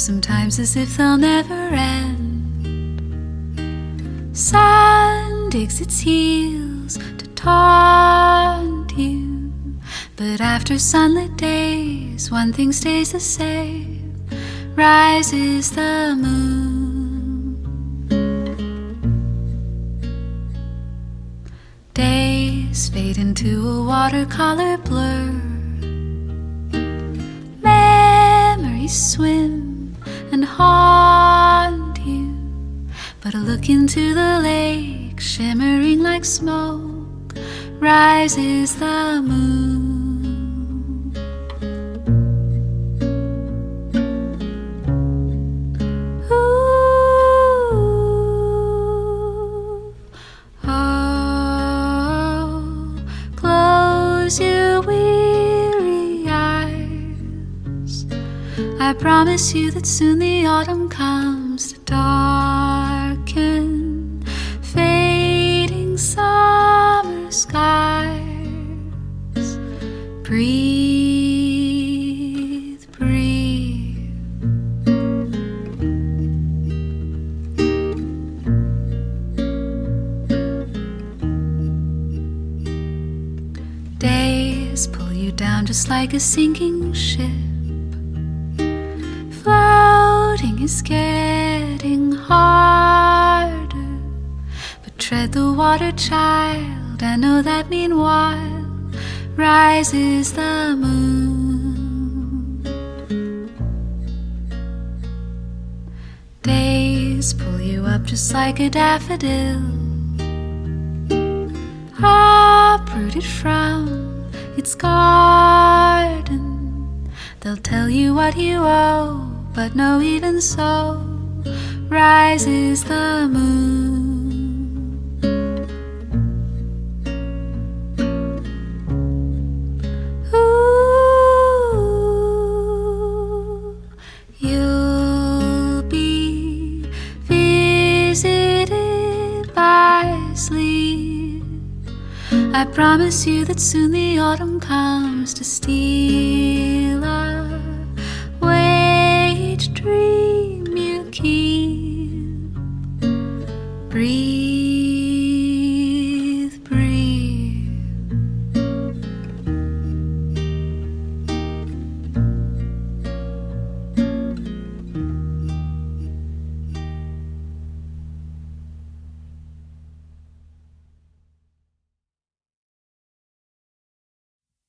sometimes as if they'll never end. Sun digs its heels to taunt you, but after sunlit days, one thing stays the same: rises the moon. Days fade into a watercolor blur. Memories swim and haunt you, but a look into the lake, shimmering like smoke, rises the moon. Ooh, oh, close your weary eyes. I promise you that soon the autumn comes to darken fading summer skies. Breathe, breathe. Days pull you down just like a sinking ship. Floating is getting harder, but tread the water, child. I know that meanwhile rises the moon. Days pull you up just like a daffodil, uprooted from its garden. They'll tell you what you owe, but no, even so, rises the moon. Ooh, you'll be visited by sleep. I promise you that soon the autumn comes to steal away each dream you keep. Breathe.